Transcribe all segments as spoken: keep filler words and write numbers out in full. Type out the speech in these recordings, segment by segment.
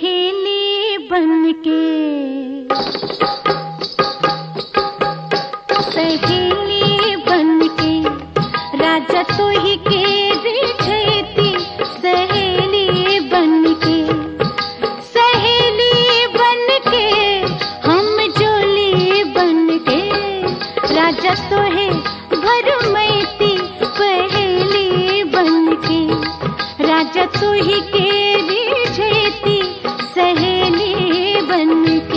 सहेली बनके, सहेली बनके राजा तो ही के रिझैती, सहेली बनके, सहेली बनके हम जोली बनके राजा तो है भरमैती, पहेली बनके राजा तो ही के रिझैती, सहेली बनके।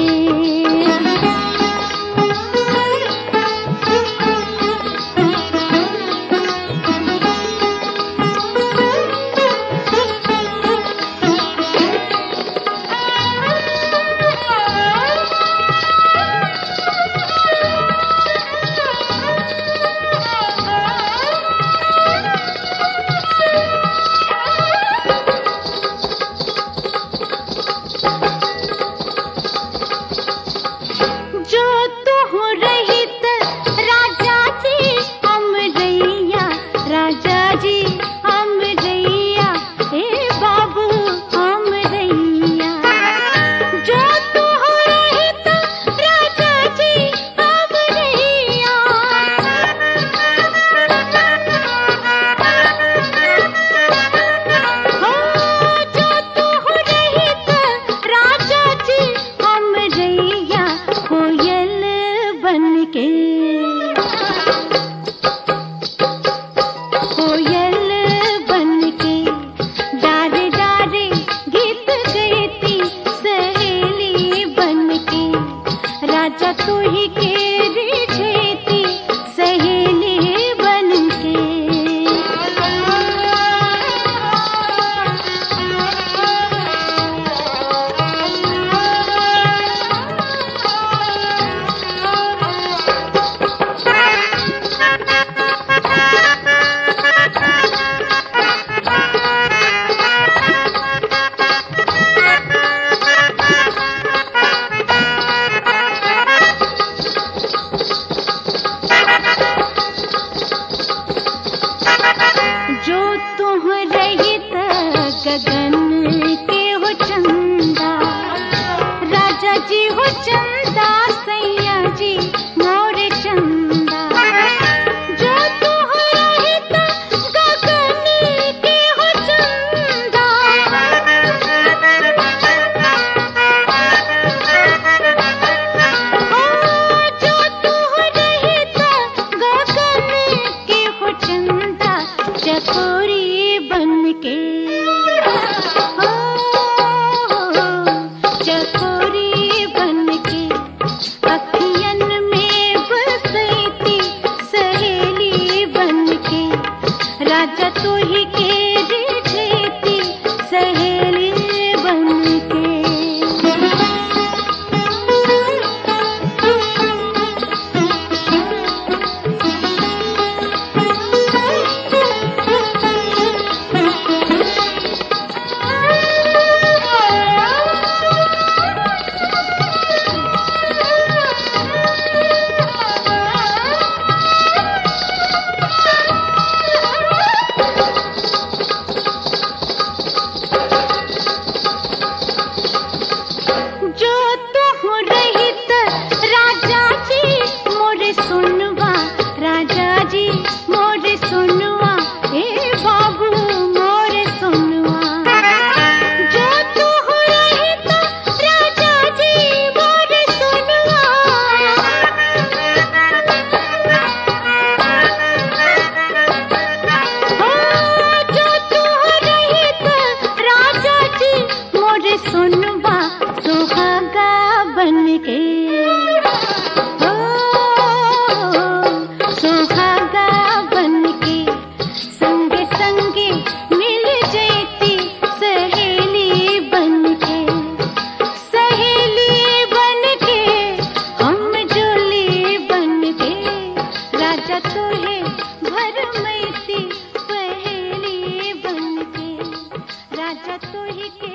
कोयल बनके डारे डारे गीत गाती, सहेली बनके राजा तो ही के रिझैती, सहेली बनके। जो तुह रहित गगन के हो चंदा, राजा जी हो चंदा, सैया जी मोर चंदा। जो तुह रहित गगन के हो चंदा, ओ जो तुह रहित गगन के हो चंदा, चकोरी बनके, ओ चकोरी बनके अखियन में बसैती, सहेली बनके राजा तो ही के रिझैती, सहेली बनके। जो तुह रहित राजा जी मोरे सुनवा, राजा जी मोरे सुनवा, ए बाबू मोरे सुनवा। जो तुह रहित राजा जी मोरे सुनवा, ओ जो तुह रहित राजा जी मोरे सुनवा, सुहागा बनके, ओ सुहागा बनके संगे संगे मिल जैती, सहेली बनके, सहेली बनके हम जोली बनके राजा तो है भरमैती, पहेली बनके राजा तो ही